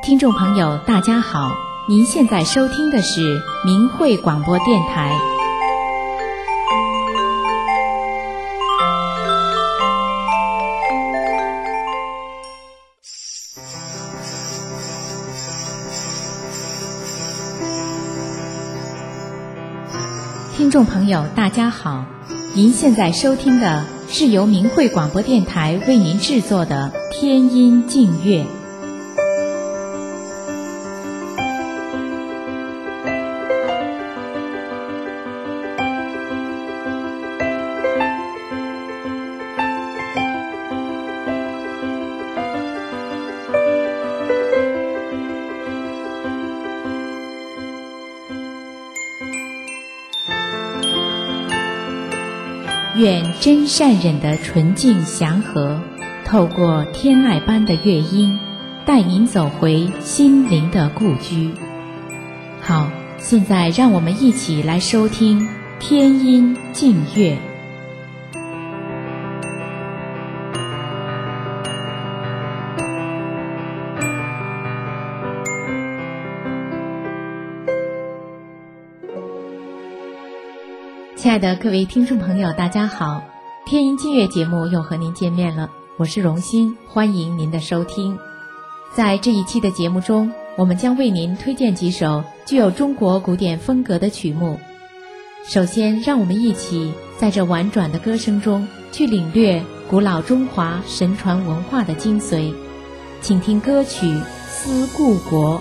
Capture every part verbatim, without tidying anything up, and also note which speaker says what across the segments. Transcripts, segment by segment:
Speaker 1: 听众朋友大家好，您现在收听的是明慧广播电台。听众朋友大家好，您现在收听的是由明慧广播电台为您制作的天音净乐。愿真善忍的纯净祥和，透过天籁般的乐音，带您走回心灵的故居。好，现在让我们一起来收听天音净乐。亲爱的各位听众朋友大家好，天音净乐节目又和您见面了，我是荣欣，欢迎您的收听。在这一期的节目中，我们将为您推荐几首具有中国古典风格的曲目。首先让我们一起在这婉转的歌声中去领略古老中华神传文化的精髓，请听歌曲《思故国》。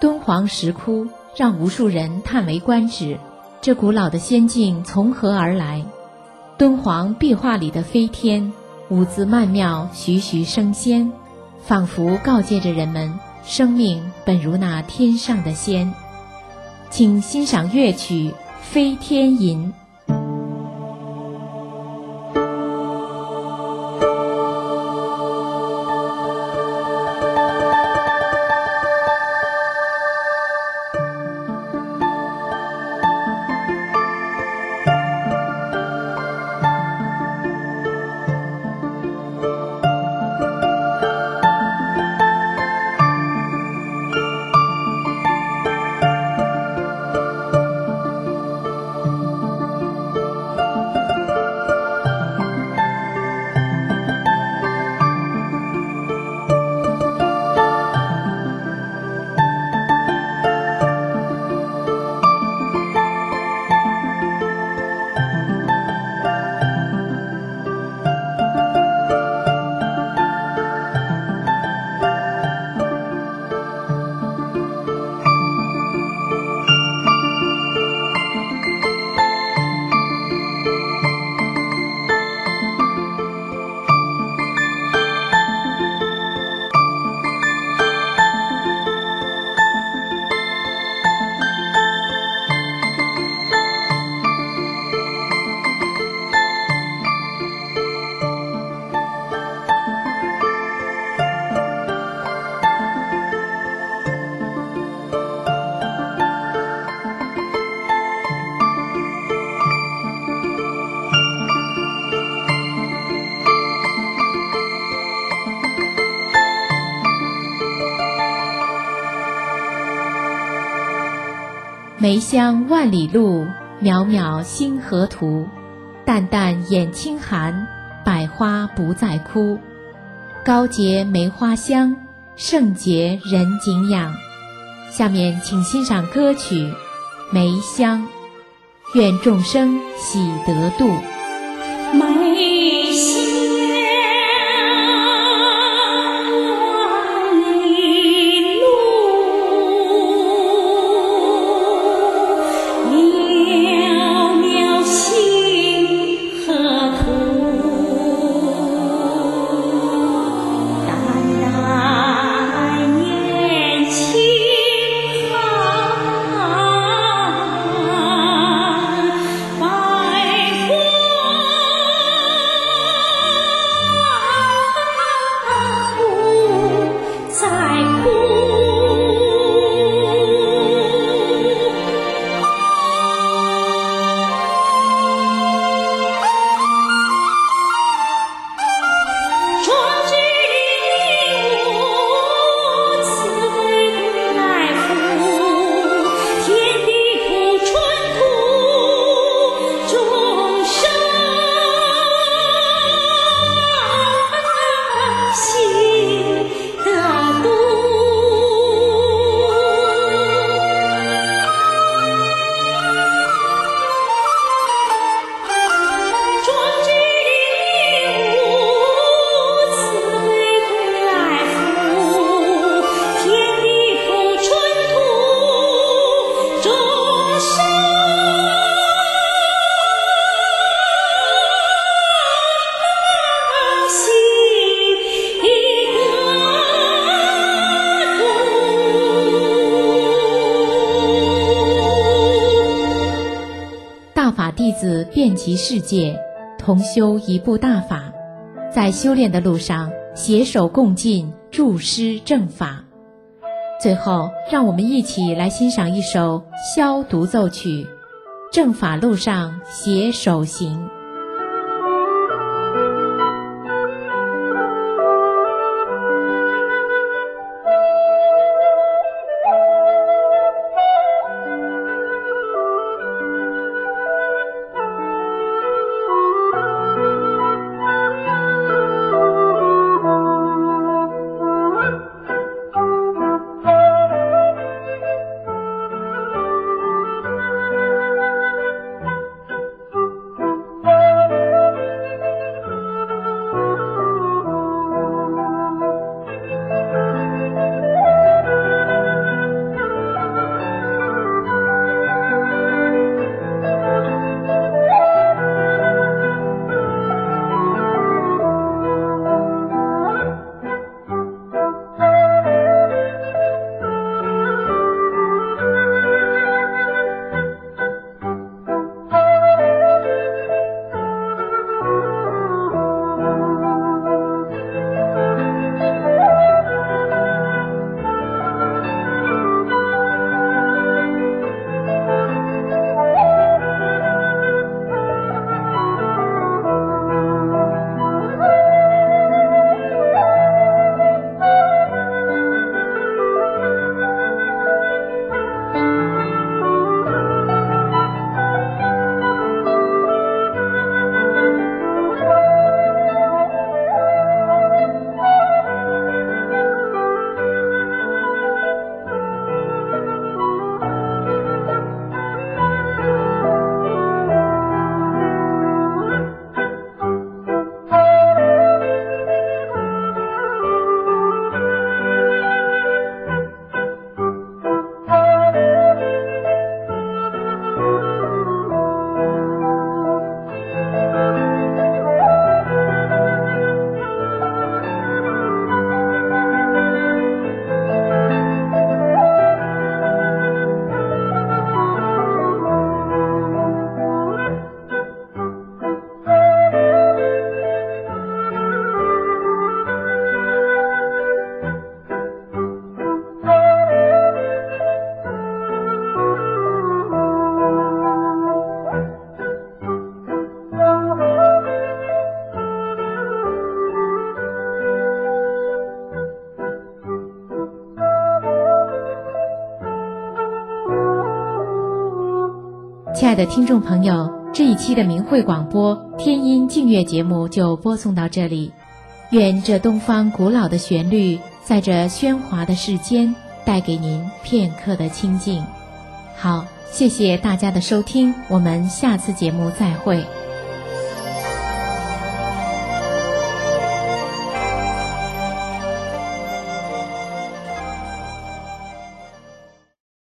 Speaker 1: 敦煌石窟让无数人叹为观止，这古老的仙境从何而来？敦煌壁画里的飞天，舞姿曼妙，栩栩生仙，仿佛告诫着人们，生命本如那天上的仙。请欣赏乐曲《飞天吟》。梅香万里路，渺渺星河图。淡淡眼轻寒，百花不再枯。高洁梅花香，圣洁人景仰。下面请欣赏歌曲《梅香》，愿众生喜得度。
Speaker 2: 梅香
Speaker 1: 弟子遍及世界，同修一部大法，在修炼的路上携手共进，助师正法。最后，让我们一起来欣赏一首箫独奏曲《正法路上携手行》。 亲爱的听众朋友，这一期的明慧广播天音净乐节目就播送到这里。愿这东方古老的旋律，在这喧哗的世间，带给您片刻的清静。好，谢谢大家的收听，我们下次节目再会。